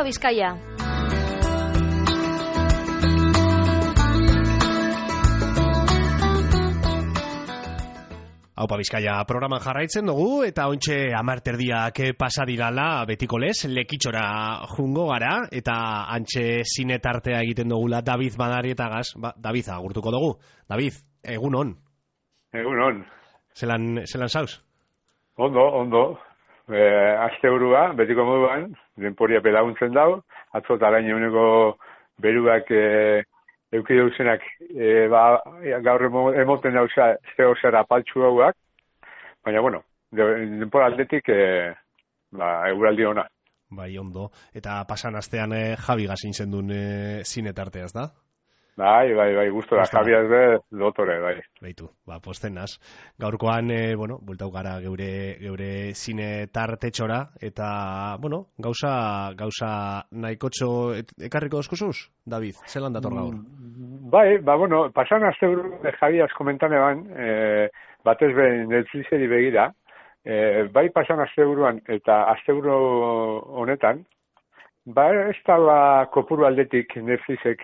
Bizkaia. Aupa Bizkaia programan jarraitzen dugu eta ontxe 10:00 pasa dirala betiko lez, Lekitxora jungo gara eta antxe zine tartea egiten dugula David Madarietagaz. David, agurtuko dugu. David, egun on. Egun on. Zelan zauz? Ondo. Asteburua, betiko moduan, denporia pelaguntzen dau, atzotarain eguneko beruak euki dauzenak gaur emoten dauza zera apaltxu hauak, baina, bueno, denpora aldetik eguraldi ona. Bai, ondo. Eta pasan astean Javi gazin zendun zine tarteaz, da? Bai, gustora, Javi azbe dotore, bai. Baitu, postenaz. Gaurkoan, bueltau gara geure zine tartetxora, eta, gauza nahikotxo ekarriko eskuzuz, David, zelan dator gaur? Bai, pasan asteburu Javi az komentane ban, batez behin Netflixeri begira, bai pasan asteburuan eta asteburu honetan, ez da kopuru aldetik Netflixek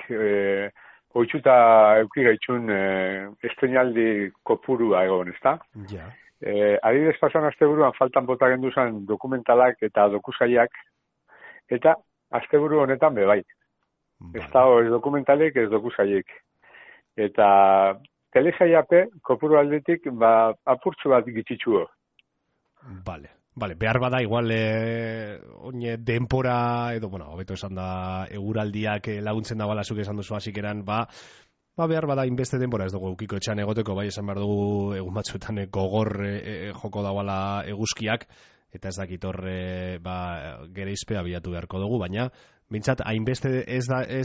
oitzuta euki gaitzun estrenaldi kopurua egon, ezta? Ja. Adibidez pasan asteburuan faltan bota genduzan dokumentalak eta dokusaiak, eta asteburu honetan bai. Ez dago ez dokumentalek, ez dokusaiek. Eta telesaiape kopuru aldetik apurtzu bat gitxitzuo. Vale, behar bada igual oine denpora edo, hobeto esan da eguraldiak laguntzen da balazuk esan duzu hasikeran, behar bada inbeste denpora ez dugu eukiko etxan egoteko, bai esan behar dugu egun batzuetan gogor joko dauala eguzkiak, eta ez dakit hor gereizpea bilatu beharko dugu, baina bintzat, hainbeste ez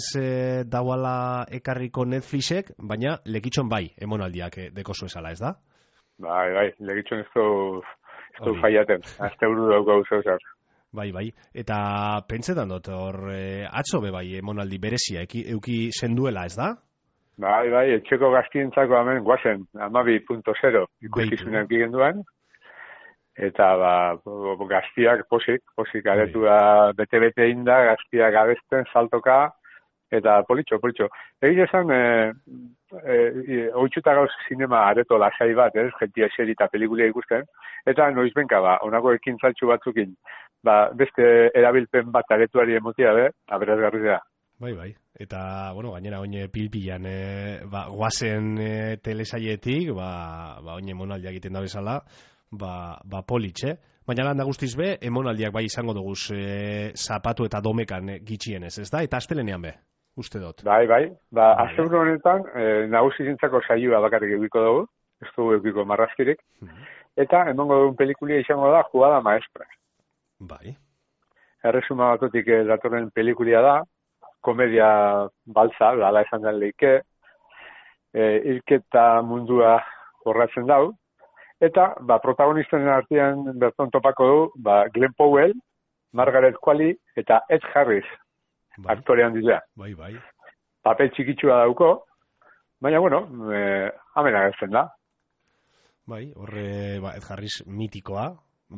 dauala ekarriko Netflixek, baina Lekitxon bai, emonaldiak dekozu esala, ez da? Bai, Lekitxon ez du faiaten, asteburu daukagu zeuzar. Bai, eta pentsetan dut hor atzo bai emonaldi berezia euki zenduela, ez da? Bai, etxeko gaztientzako hemen guazen, 12.0 ikuskizunen gigenduan, eta gaztiak posik aretua bete-bete inda, gaztiak abesten, saltoka, eta politxo. Egin esan, oitzuta gauz zinema areto lasai bat, jentia eseri eta pelikulia ikusten, eta noizbenka, onako ekintzaltxu batzukin, beste erabilpen bat aretuari emotia, aberazgarri da. Bai, eta, gainera oine pilpilan, guazen telesaietik, oine emonaldiak egiten da bezala, politxe. Baina landa guztiz be, emonaldiak bai izango duguz zapatu eta domekan gitxienez, ez da? Eta astelenean be, uste dut. Bai, asteburu honetan, nagusizintzako saioa bakarrik egiko dugu, ez dugu egiko marrazkirik, eta emango dugun pelikulia izango da Jugada Maestra. Bai. Erresuma batutik datorren pelikulia da, komedia baltza, dala esan den leike, hilketa mundua jorratzen dau, eta protagonisten artean berton topako du Glenn Powell, Margaret Qualley eta Ed Harris aktorean dira. Bai. Papel txikitsua dauko, baina hemen agertzen da. Bai, horre Ed Harris mitikoa,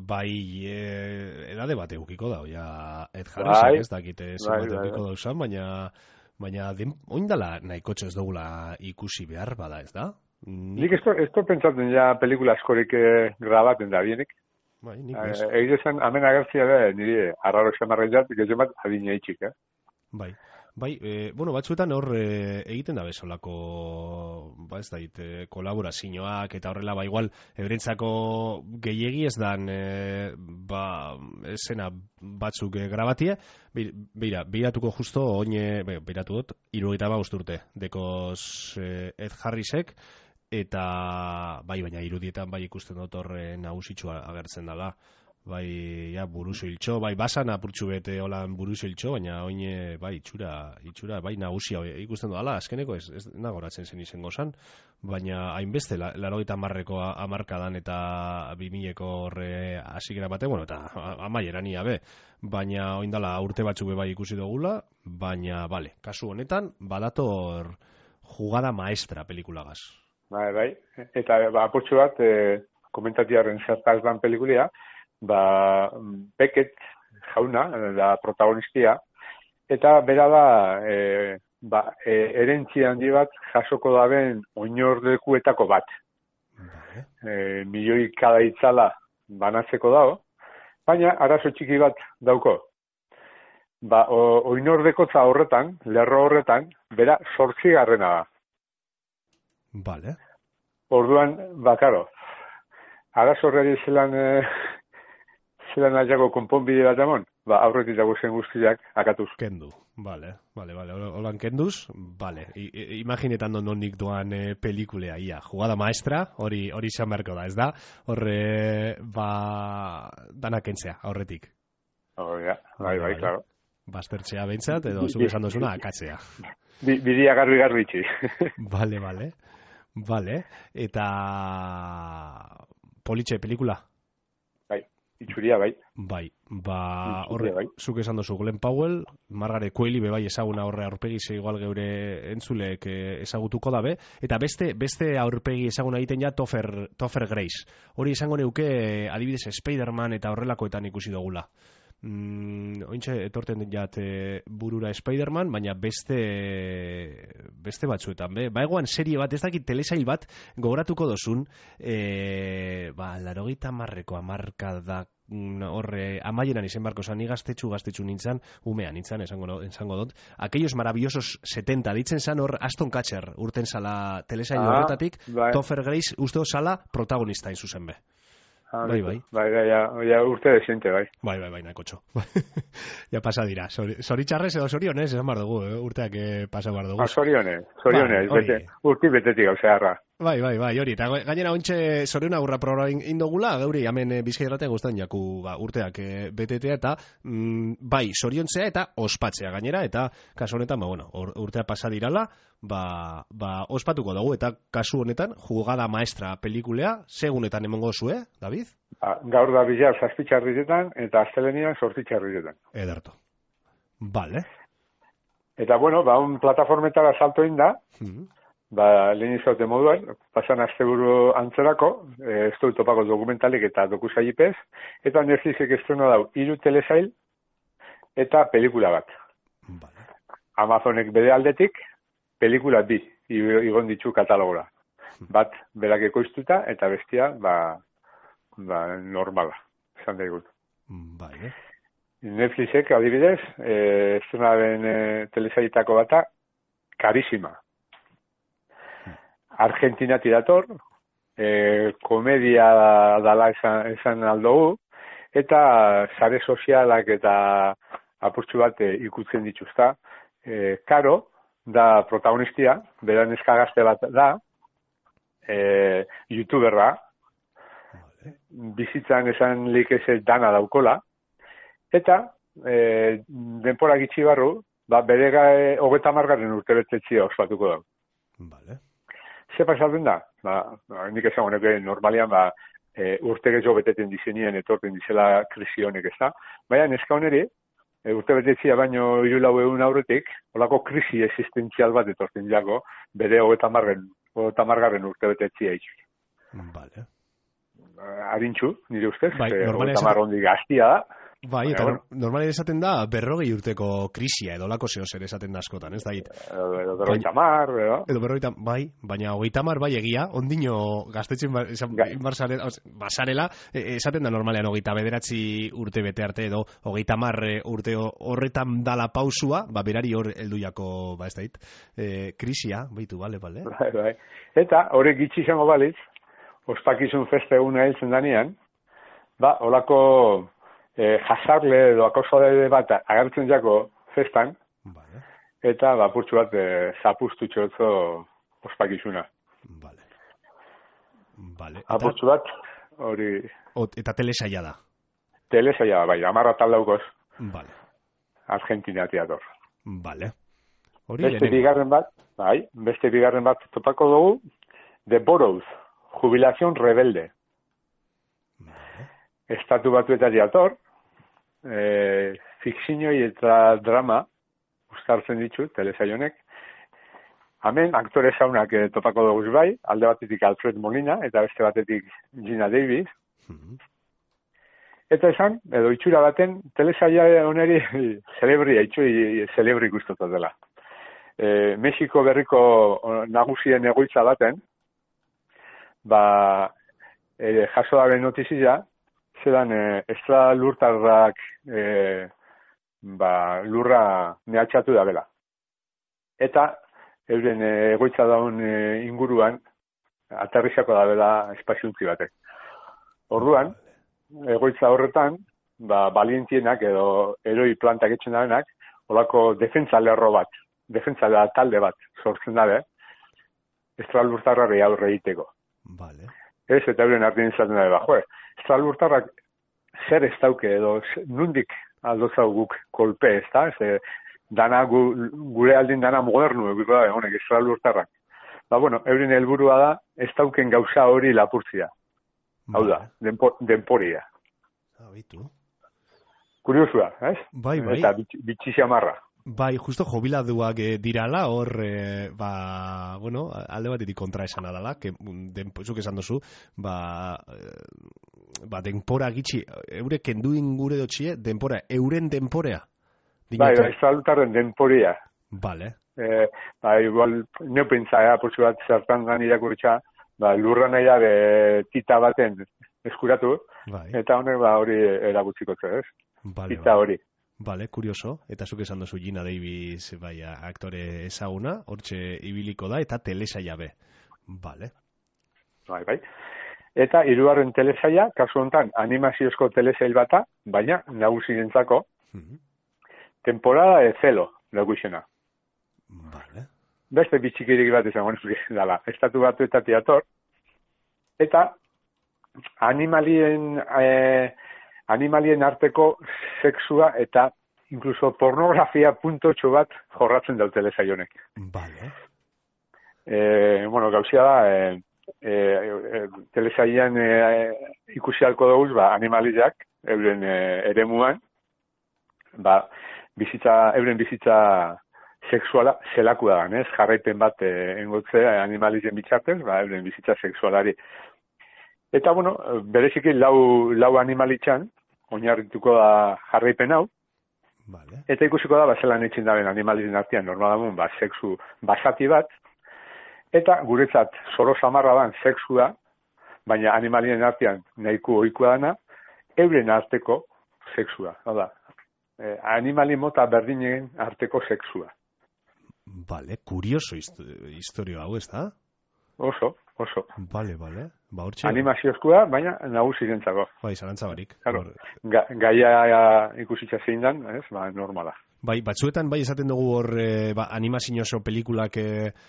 edade bat eukiko da, Ed Harris ez dakite zenbat eukiko dauzan, baina oindala nahikotxo ez dugula ikusi behar bada, ez da? Nik ez pentsatzen pelikula askorik grabaten da bienik. Bai, nik ez. Egizan, hemen agertzia da, niri arraro esamarren jat, gezemat adina itxik, Bai, batzuetan hor egiten da bezolako, ez da, kolaborazioak eta horrela, igual, eurentzako gehiegi ez dan, esena batzuk grabatie, beiratuko justo, beiratu dut, 75 urte, dekoz Ed Harrisek, eta baina irudietan ikusten dut horre nagusitxua agertzen dela. Buruzo hiltxo, basan apurtxu bete holan buruzo hiltxo, baina oine, itxura, nagusia ikusten dut, azkeneko ez nagoratzen zen izango zan, baina hainbeste, 80ko hamarkadan eta 2000ko horre hasikera bate, eta amaieran ia be, baina oindala urte batzuk ikusi dugula, baina, kasu honetan, badator Jugada Maestra pelikulagaz. Bai, eta apurtxu bat, komentatiaren zertaz dan pelikulia, Beckett jauna, da protagonistia, eta bera da erentzia handi bat jasoko daben oinordekuetako bat. Milioi kada itzala banatzeko dago, baina arazo txiki bat dauko. Oinordekotza horretan, lerro horretan, bera 8. da. Vale. Orduan, karo, arazo horreri zelan nahiago konponbide bat amon, aurretik dago zen guztiak akatuz. Kendu, vale. Holan kenduz, vale. Imaginetan nik doan pelikulea, ia. Jugada maestra, hori izan beharko da, ez da? Horre, danak entzea, aurretik. Bai, klaro. Bastertzea behintzat, edo zuk esan dozuna, akatzea. Bidia garbi itxi. Vale. Eta politxe pelikula? Itxuria, bai. Horre, zuk esan dozu, Glenn Powell, Margaret Qualley, bebai ezaguna horre aurpegi igual geure entzulek ezagutuko dabe, eta beste aurpegi ezaguna egiten ja Topher Grace. Hori esango neuke, adibidez, Spider-Man eta horrelakoetan ikusi dugula. Ointxe, etorten jat burura Spider-Man, baina beste batzuetan, egoan serie bat, ez dakit telesail bat, gogoratuko dozun, 80ko hamarkadak horre amaieran izen barko zan, ni gaztetxu nintzen, umean nintzen, esango dut, aquellos maravillosos 70, ditzen zan hor Aston Kutcher, urten zala telesail horretatik, Topher Grace uste zala protagonista zuzen be. Bai, urte desiente, bai. Bai, nakotxo. Ja pasa dira. Zoritxarrez edo zorionez, esan bar dugu, urteak pasa bar dugu. Zorionez, urti betetik hau zeharra. Bai, hori. Eta gainera ontxe zoriona urra programa indogula, gauri, hemen Bizkairatea guztan jaku urteak betetea, eta bai, zoriontzea eta ospatzea gainera, eta kasu honetan, urtea pasa dirala, ospatuko dugu, eta kasu honetan, Jugada Maestra pelikulea, segunetan emongo zue, David? Gaur da bizar 7 txarritetan, eta astelenian 8 txarritetan. Ederto. Vale. Eta, un plataformetara salto inda, lehen izaute moduan, pasan asteburu antzerako, ez dut topako dokumentalik eta dokusailipez, eta Netflixek estreno dau 3 telesail eta pelikula bat. Vale. Amazonek bere aldetik, pelikula 2 igon ditu katalogora. Bat berak ekoiztuta eta bestia normala, esan daigut. Vale. Netflixek, adibidez, estrenaren telesailitako bata, Karisima. Argentinatik dator, komedia dala esan aldogu, eta sare sozialak eta apurtxu bat ikutzen dituzta. Karo, da protagonistia, beran eskagazte bat da, youtuberra, bizitzan esan likeze dana daukola, eta denpora gitxi barru, bere 30. urtebetetzia ospatuko da. Vale. Ze pasatzen da? Nik esan honek normalian urte gehiago beteten dizenien etorten dizela krisi honek ez da. Baina neska honeri, urte betetzia baino 300 aurretik, holako krisi existentzial bat etorten jago, bere 30. urte betetzia itxik. Vale. Harintxu, nire ustez, 30 ondik gaztia da. Bai, eta normalen esaten da 40 urteko krisia edo lako zeo zer esaten da askotan, ez da hit. Edo 50, edo? Edo 40, bai, baina 30 bai egia, ondino gaztetzen basarela, esaten da normalean 29 urte bete arte edo 30 urte horretan dala pausua, berari hor helduiako, ez da hit, krisia, baitu, bale. Bai. Eta horrek gitxi izango balitz, ospakizun feste eguna heltzen danean, holako jasarle edo akosale bat agertzen jako festan, vale. Eta purtsu bat zapustu txotzo ospakizuna. Vale. Apurtsu bat, hori... Eta telesaia da? Telesaia, bai, 10 atal daukoz. Vale. Argentina teator. Vale. Beste bigarren bat topako dugu, The Burroughs, Jubilación Rebelde. Vale. Estatu batuetan diator, fikzioi eta drama uztartzen ditu, telesaionek. Hemen, aktore zaunak topako dugu bai, alde batetik Alfred Molina, eta beste batetik Gina Davis. Eta esan, edo itxura baten, telesaia honeri zelebri guztotu dela. Mexiko berriko nagusien egoitza baten, jaso dabe notizia, zelan estra lurtarrak lurra mehatxatu da bela. Eta euren egoitza daun inguruan aterrizako da bela espaziuntzi batek. Orduan, egoitza horretan, balientienak edo eroi plantak etxen dabenak, olako defentsa lerro bat, defentsa talde bat sortzen dabe, estralurtarrari aurre egiteko. Vale. Ez, eta euren ardien izaten dabe, estralurtarrak zer ez dauke edo nundik aldozau guk kolpe, ez da? Dana gure aldin dana modernu, honek estralurtarrak. Euren helburua da, ez dauken gauza hori lapurtzia. Hau da, denporia. Kuriosua, ez? Bai. Eta bitxizia marra. Bai, justo jubiladuak dirala, hor, alde batetik kontra esan adala, zuk esan dozu, denpora gitxi, eure kendu ingure dotxie, euren denporea? Bai, estralutarren denporia. Vale. Igual, neu pentsa, portzu bat zertan gan irakurtza, lurra nahi da tita baten eskuratu, eta honek hori eragutziko ez? Tita hori. Vale, kurioso. Eta zuk esan duzu Gina Davis, aktore ezaguna, hortxe ibiliko da, eta telesaia be. Vale. Bai. Eta hirugarren telesaia, kasu honetan, animaziozko telesail bata, baina nagusientzako, temporada de celo, nagusiena. Vale. Beste bitxikirik bat izango dela. Estatu batuetatik dator, eta animalien arteko sexua eta inkluso pornografia puntotxo bat jorratzen dau telesaionek. Vale. Gauzia da, telesaian ikusi halko dauz, animaliak, euren eremuan, euren bizitza sexuala zelakua da, jarraipen bat engotze animalizien bitxartez, euren bizitza sexualari. Eta, bereziki lau animalitxan, oinarrituko da jarraipen hau, vale. Eta ikusiko da, zelan etxin daben animalizien artean, normalamun, sexu basati bat, eta guretzat zoro samarra dan sexua, baina animalien artean nahiko ohikoa dana, euren arteko sexua. Hala, animali mota berdinen arteko sexua. Vale, kurioso historio hau, ez da? Oso. Vale. Animaziozkoa, baina nagusirentzako. Bai, zarantza barik. Claro, gaia ikusitza zein dan, ez? Normala. Bai, batzuetan bai esaten dugu hor animazioso pelikulak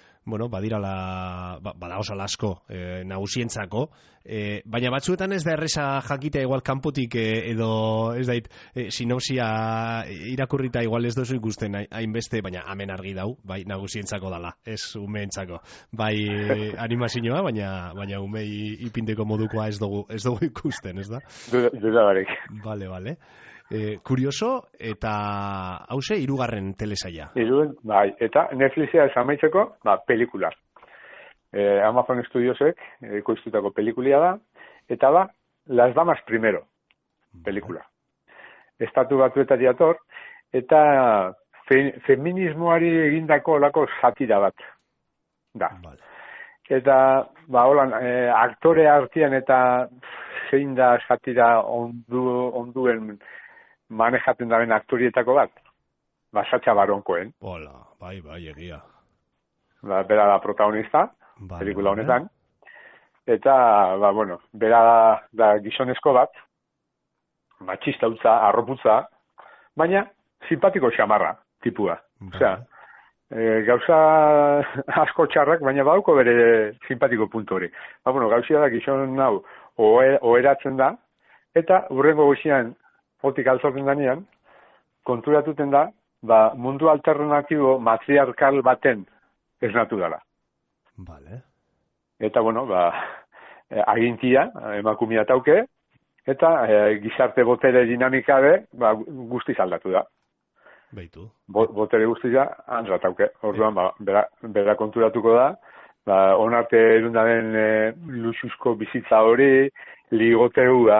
badagoza asko nagusientzako, baina batzuetan ez da erresa jakitea igual kanpotik edo ez dait sinopsia irakurrita igual ez dozu ikusten hainbeste, baina hemen argi dau, bai nagusientzako dala, ez umeentzako. Bai animazioa, baina umei ipinteko modukoa ez dugu ikusten, ez da? Duda barik. Vale. Kurioso, eta hause, hirugarren telesaia. Bai, eta Netflixea ez amaitzeko, pelikula. Amazon Studiosek ekoiztutako pelikulia da, eta Las Damas Primero, pelikula. Estatu batuetatik dator, eta feminismoari egindako olako satira bat. Da. Vale. Eta, holan, aktore artean eta zein da satira onduen manejaten daren aktorietako bat, Sacha Baron Cohen. Hola, bai, egia. Bera da protagonista, pelikula honetan. Eta, bera da gizonezko bat, matxista utza, arroputza, baina simpatiko xamarra, tipua. Osea, gauza asko txarrak, baina bauko bere simpatiko puntu hori. Gauzia da gizon hau oheratzen da, eta hurrengo goizian hotik altzoten danean, konturatuten da, mundu alternatibo matriarkal baten esnatu dela. Vale. Eta, agintia, emakumia tauke, eta gizarte botere dinamika be, guztiz aldatu da. Beitu. Botere guztia, handra tauke. Orduan, bera konturatuko da, onarte erundaren luxuzko bizitza hori, ligoteua,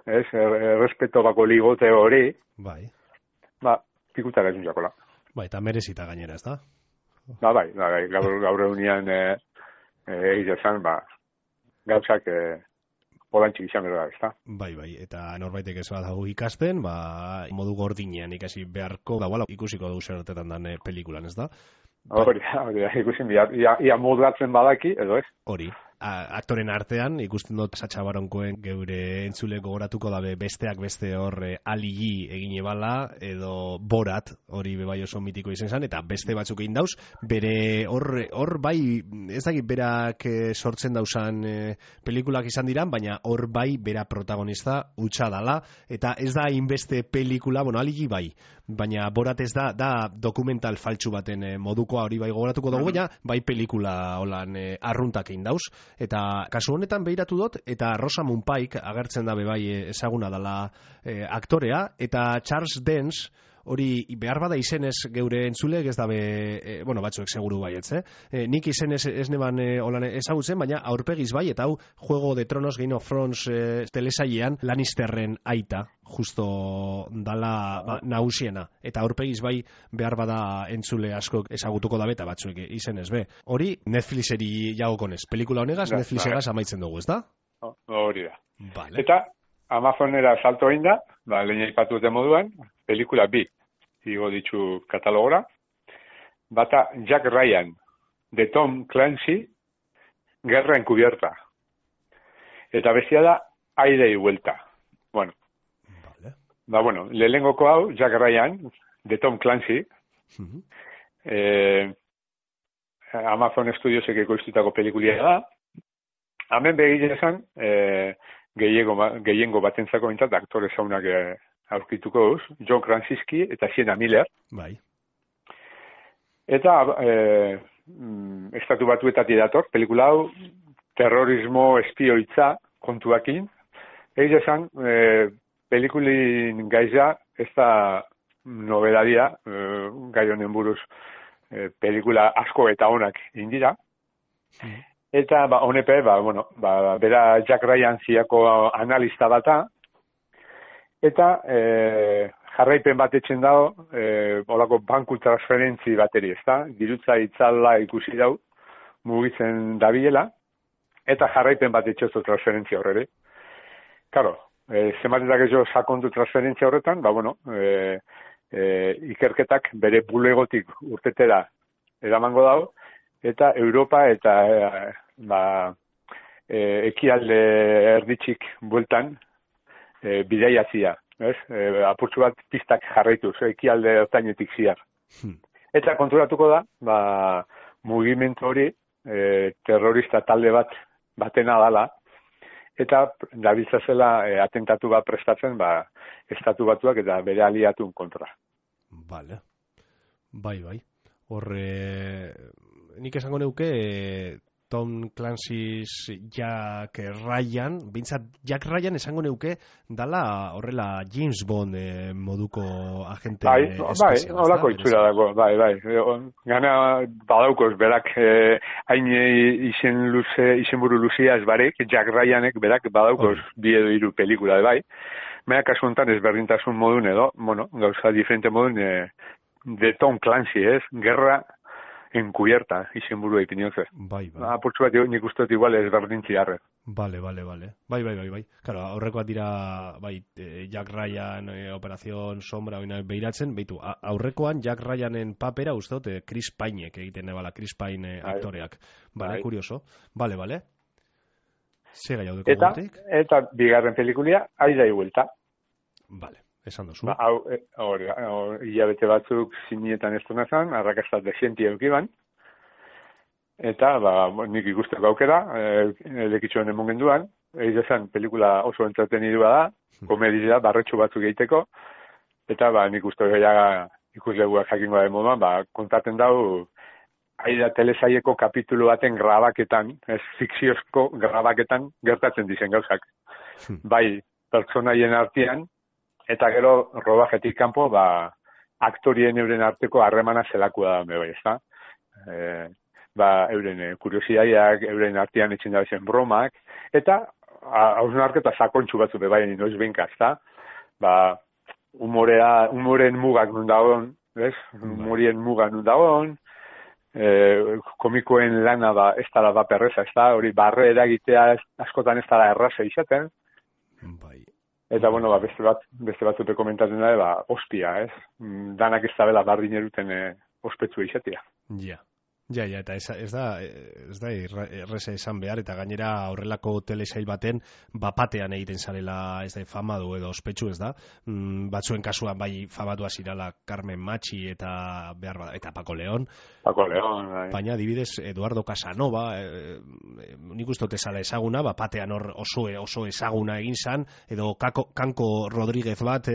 ez, errespeto bako ligote hori, Bai. pikutara ezin jakola. Bai, eta merezita gainera, ez da? Bai, gaur egunean egizan, gauzak polantxik izan bera, ez da? Bai, eta norbaitek ez badago ikasten, modu gordinean ikasi beharko, ikusiko du zertetan dan pelikulan, ez da? Hori, ikusin, ia modulatzen badaki, edo ez? Hori. Aktoren artean, ikusten dut Sacha Baron Cohen geure entzule gogoratuko dabe besteak beste hor aligi egine bala, edo Borat, hori bebai oso mitiko izen zan, eta beste batzuk egin dauz, bere hor bai, ez dakit berak sortzen dauzan pelikulak izan diran, baina hor bai bera protagonista utxa dala, eta ez da inbeste pelikula, aligi bai, baina Borat ez da dokumental faltsu baten modukoa, hori bai gogoratuko dugu, baina bai pelikula holan arruntak egin dauz, eta kasu honetan behiratu dut, eta Rosamund Pike agertzen dabe bai ezaguna dela aktorea, eta Charles Dance, hori behar bada izenez geure entzulek ez dabe, batzuek seguru baietz, nik izenez ez neban holan ezagutzen, baina aurpegiz bai, eta hau Juego de Tronos, Game of Thrones telesailean Lannisterren aita, justo dala nagusiena, eta aurpegiz bai behar bada entzule asko ezagutuko dabe, eta batzuek izenez be. Hori Netflixeri jagokonez, pelikula honegaz Netflixegaz amaitzen dugu, ez da? Hori da. Vale. Eta Amazonera salto egin da, lehen aipatu dute moduan, pelikula bi igo ditu katalogora. Bata Jack Ryan, de Tom Clancy, Guerra Encubierta. Eta bestia da Aire y Vuelta. Bueno, lehenengoko hau, Jack Ryan, de Tom Clancy, Amazon Studiosek ekoiztutako pelikulia da. Hemen begile esan, gehiengo batentzako bintzat aktore zaunak aurkituko duz, John Krasinski eta Sienna Miller. Bai. Eta estatu batuetatik dator, pelikula hau terrorismo espioitza kontuakin. Egiz esan, pelikulin gaiza ez da nobedadia, gai honen buruz pelikula asko eta onak indira. Eta honepe, bera Jack Ryan ziako analista bata, eta jarraipen bat etxen dago, olako banku transferentzi bateri, ezta? Dirutza itzala ikusi dau, mugitzen dabilela, eta jarraipen bat etxezu transferentzia horre. Karo, zematetak ezo sakondu transferentzia horretan, ikerketak bere bulegotik urtetera eramango dago, eta Europa eta ekialde erditxik bueltan bidaiatzia, apurtzu bat pistak jarraituz, ekialde ertainetik ziar. Eta konturatuko da, mugimendu hori terrorista talde batena dala, eta dabiltzazela atentatu bat prestatzen estatu batuak eta bere aliatun kontra. Vale. Bai. Horre, nik esango neuke Tom Clancy's Jack Ryan, bintzat Jack Ryan esango neuke dala horrela James Bond moduko agente espezial. Bai, holako itxura dago, bai. Gana badaukoz berak hain izenburu luzia ez barek, Jack Ryanek berak badaukoz bi edo hiru pelikula bai. Baina kasu honetan ezberdintasun modun edo, gauza diferente modun de Tom Clancy, Guerra Encubierta, izenburua ipinioz. Bai. Apurtzu bat nik uste dut igual ezberdintzi harre. Vale. Bai. Claro, aurrekoak dira, Jack Ryan, Operación Sombra, behiratzen, beitu, aurrekoan Jack Ryanen papera uste dut Chris Painek egiten ebala, Chris Pine aktoreak. Vale, curioso. Vale. Zega jaudeko gutik? Eta bigarren pelikulia, Aire y Vuelta. Vale. Esan dozu. Hilabete batzuk zinietan estrenazan, arrakastat desienti eukiban. Eta, nik ikusteko aukera, lekitxoen emon genduan. Eizan, pelikula oso entretenidua da, komedia, barretxu batzuk egiteko. Eta, nik uste gehiaga ikusleguak jakingo da moduan, kontaten dau, aida telesaieko kapitulu baten grabaketan, fikziozko grabaketan gertatzen dizen gauzak. Bai, pertsonaien artean, eta gero rodajetik kanpo, aktorien euren arteko harremana zelakua da, bai, ezta? Euren kuriosiaiak, euren artean etxen da bezen bromak, eta hausnarketa sakontxu batzu bai noiz benka, ezta? Ba, humoreen mugak nun dagoen, ez? Humorien mugak nun dagoen, komikoen lana ba, ez dala da perreza, ez da, hori barre eragitea askotan ez dala erraza izaten. Bai. Eta, bueno, ba, beste batzupe komentatzen da, ba, ospia, ez? Danak ez dabela bardin eruten ospetsu izatea. Ja, eta ez da erreza esan behar, eta gainera horrelako telesail baten bapatean egiten zarela, ez da, famadu edo ospetsu, ez da, batzuen kasuan bai famatua zirala Carmen Machi eta Paco León. Bai. Baina, adibidez, Eduardo Casanova, nik uste ezala ezaguna, bapatean hor oso ezaguna egin zan, edo Kanko Rodríguez bat,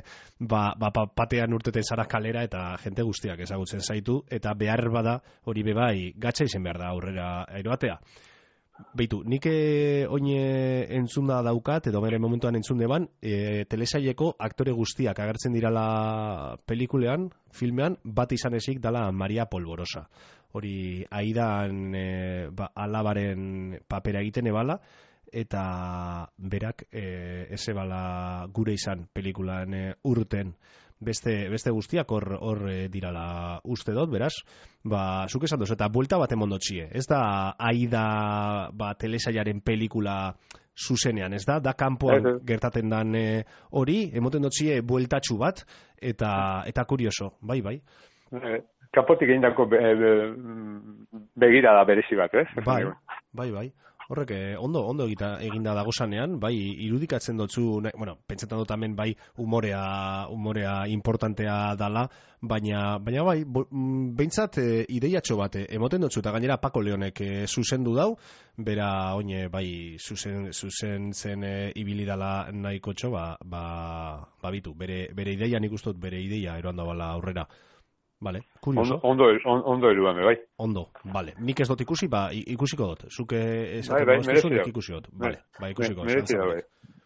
bapatean urteten zara kalera, eta jente guztiak ezagutzen zaitu, eta behar bada hori bebai gatsa izen behar da aurrera eroatea. Beitu, nik oin entzunda daukat, edo bere momentuan entzunde ban, telesaileko aktore guztiak agertzen dirala pelikulean, filmean, bat izan ezik dala Maria Polvorosa. Hori, aidan alabaren papera egiten ebala, eta berak ez ebala gure izan pelikulan urten. Beste guztiak hor dirala uste dut, beraz, zuk esan dozu, eta buelta bat emondotxie. Ez da aida telesailaren pelikula zuzenean, ez da kanpoan gertaten dan hori, emoten dotxie bueltatxu bat, eta kurioso, bai. Kanpotik egindako begira da berezi bat, ez? Bai. Horrek, ondo eginda dagozanean, bai, irudikatzen dutzu, pentsetan dut hemen bai humorea importantea dala, baina bai, behintzat ideiatxo bat, emoten dutzu, eta gainera Paco Leonek zuzendu dau, bera, oine, bai, zuzen zen ibili dala nahiko txo, bitu, bere ideia, nik ustot bere ideia eroan da bala aurrera. Vale, kurioso. Ondo eruame, bai. Ondo, vale. Nik ez dut ikusi, ikusiko dut. Zuke esaten merezi nik ikusi dut. Vale, ikusiko dut. Merezi da, bai.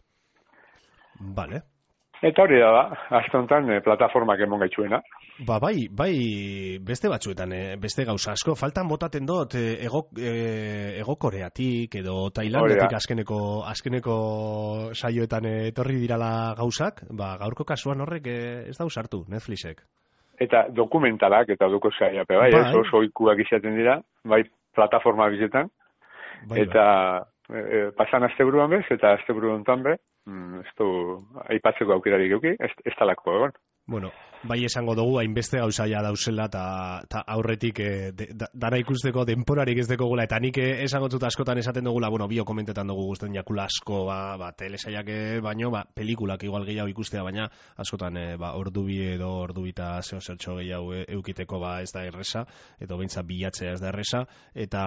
Vale. Eta hori da, azte honetan plataformak emon gaitxuena. Bai, beste batzuetan, beste gauza asko. Faltan botaten dut, ego Koreatik edo Tailandiatik azkeneko saioetan etorri dirala gauzak, gaurko kasuan horrek ez da usartu, Netflixek. Eta dokumentalak eta dokusaia, bai, oso oikuak izaten dira, bai, plataforma bizetan, eta pasan asteburuan bez, eta asteburuan tan be, ez du aipatzeko aukerarik euki, ez talako egon. Bueno, bai esango dugu, hainbeste gauzaia dauzela, eta aurretik dara ikusteko denporarik ez dekogula, eta nik esango dut askotan esaten dugula, bio komentetan dugu guztien jakula asko, telesaiak baino, pelikulak igual gehiago ikustea, baina askotan ordubi edo ordubita zertxo gehiago eukiteko ez da erresa, edo beintza bilatzea ez da erresa, eta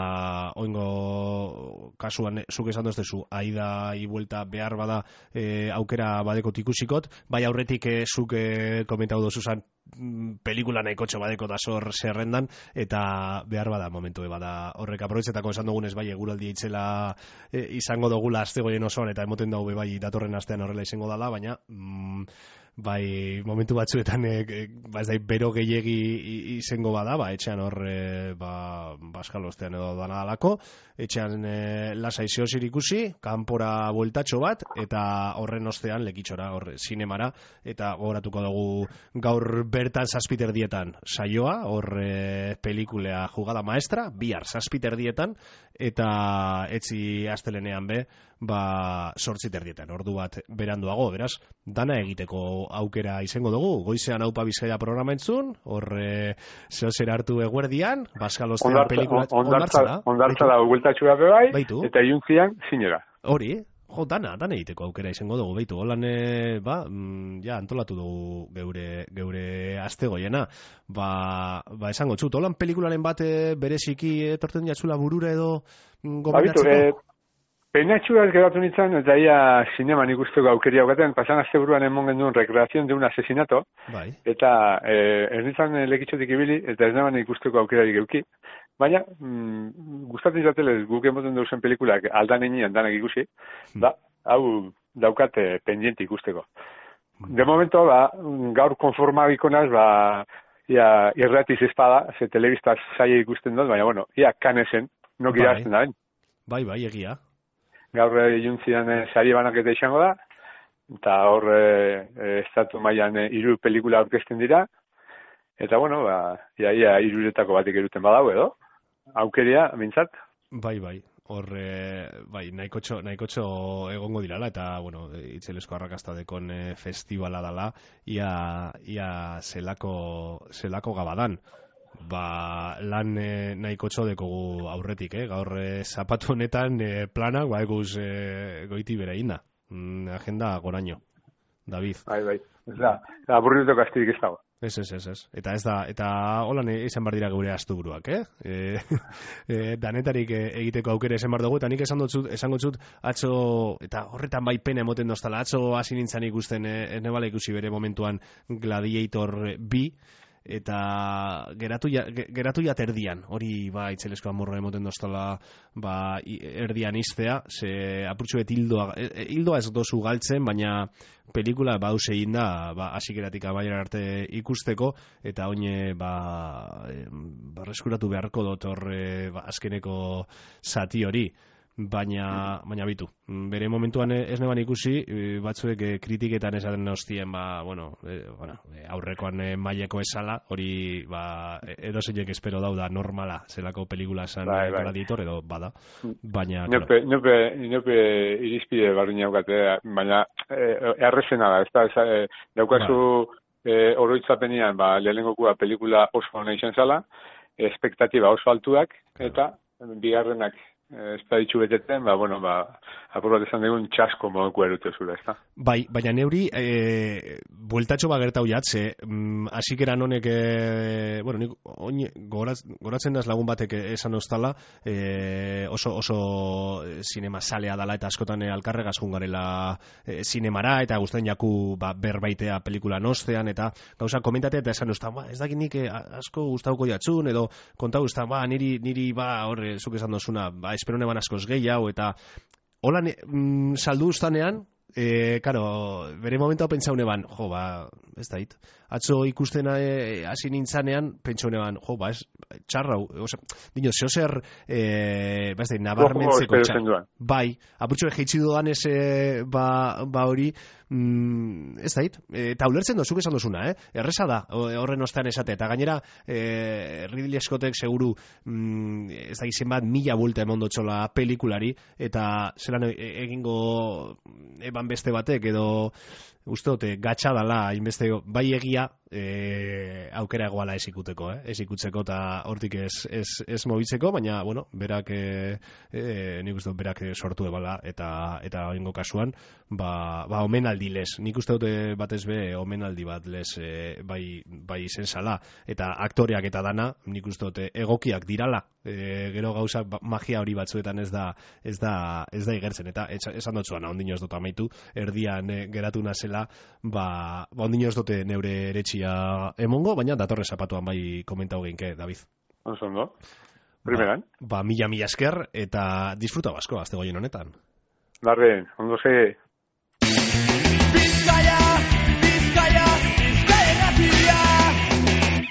oingo kasuan, zuk esan doztezu, aida ibuelta behar bada aukera badekot ikusikot, bai aurretik zuk komentau dozuzan pelikula nahikotxo badeko da zor zerrendan, eta behar bada momentu bada horrek aprobetzetako esan dugunez bai eguraldi itzela izango dugula astegoien osoan, eta emoten dugu bai datorren astean horrela izango dala, baina bai momentu batzuetan ez da bero gehiegi izango bada, etxean hor baskalostean edo dana dalako, etxean lasai zehosir ikusi, kanpora bueltatxo bat, eta horren ostean lekitxora, zinemara, eta gogoratuko dugu gaur bertan zazpiterdietan saioa, hor pelikulea jugada maestra, bihar zazpiterdietan, eta etzi astelenean be, sortziterdietan, ordu bat beranduago, beraz, dana egiteko aukera izango dugu, goizean Aupa Bizkaia programa entzun, hor zehozer hartu eguerdian, baskalostean pelikula ondartzala bueltatxua bai, eta iuntzian zinera. Hori, dana egiteko aukera izango dugu, beitu, holan, antolatu dugu geure astegoiena, esango txut, holan pelikularen bat bereziki etorten jatzula burura edo gomendatzeko? Penatxuaz geratu nintzen, eta ia zineman ikusteko aukeria aukaten, pasan asteburuan emon genduen Recreación de un asesinato, eta ez nintzen lekitxotik ibili, eta ez neban ikusteko aukerarik euki. Baina, gustatzen izatelez guk emoten duzen pelikulak aldan enean danak ikusi, hau daukate pendiente ikusteko. De momento, gaur konformabiko naz, irratiz espada, ze telebistaz zaila ikusten dut, baina, ia kanesen, no girazten da. Bai, egia. gaur iluntzian sari banaketa izango da, eta hor estatu mailan 3 pelikula aurkezten dira, eta bueno, ia 3-etako batik eruten badau edo, aukeria, mintzat. Bai, hor, nahikotxo egongo dirala, eta, bueno, itzelesko arrakasta dekon festivala dala, ia zelako gabadan. Lan nahikotxo dekogu aurretik, gaur zapatu honetan planak, eguz goiti bere inda. Agenda goraino, David. Bai, ez da, aburritu kastirik ez dago. Ez. Eta ez da, eta holan izan bar dira gure astuburuak, danetarik egiteko aukera izan bar dugu, eta nik esango txut, atzo, eta horretan bai pena emoten doztala, atzo hasi nintzen ikusten, nebala ikusi bere momentuan Gladiator 2, eta geratu jat erdian, hori itzelesko amorra emoten doztala erdian iztea, ze apurtxuet hildoa ez dozu galtzen, baina pelikula hause egin da hasikeratik amaiera arte ikusteko, eta oine reskuratu beharko dut hor azkeneko zati hori. Baina bitu, bere momentuan ez neban ikusi, batzuek kritiketan esaten ostien, aurrekoan maileko esala, hori edozeinek espero dauda normala, zelako pelikula esan Gladiator edo bada, baina... Inope irizpide barri naukate, baina errezena da, daukazu oroitzapenean, lehenengokua pelikula oso hona izan zala, espektatiba oso altuak, eta bigarrenak ez da ditxu beteten, apur bat esan dugun txasko moduko erute zula, ez da? Bai, baina neuri, bueltatxo gertau jatze, hasikeran honek, nik goratzen daz lagun batek esan ostala, oso sinema salea dala, eta askotan alkarregaz jungarela sinemara, eta guztien jaku berbaitea pelikula nostean, eta gauza komentate, eta esan ostan, ez dakit nik asko guztauko jatzun, edo kontau ustan, niri horre, zuk esan dozuna, espero neban askoz gehiago, eta holan saldu ustanean, bere momentu hau pentsau neban, ez da hit, atzo ikusten hasi nintzanean, pentsau neban, ez, txarrau, dino, zehozer, nabarmentzeko txarrau. Bai, apurtxo geitzi dudan ez, hori, ez da hit, eta ulertzen dozuk esan dozuna, erresa da, horren ostean esate, eta gainera, Ridley Scottek seguru, ez da izen bat, 1000 bulta emon dotxola pelikulari, eta zelan egingo eban beste batek, edo usteote, gatsa dala, inbeste, bai egia, aukera egoala ez ikutzeko, eta hortik ez mobitzeko, baina, berak, nik uste berak sortu ebala, eta oingo kasuan, omenaldi lez, nik uste dute batez be, omenaldi bat lez, bai izen zala, eta aktoreak eta dana, nik uste dute egokiak dirala, gero gauzak magia hori batzuetan ez da igertzen, eta esan dutzuan, ondino ez dut amaitu, erdian geratu nazela, ondino ez dute neure eretxia emongo, baina datorre zapatuan bai komentau geinke, David. Ondo, primeran. Mila esker, eta disfruta basko, azte goien honetan. Darren, ondo ze...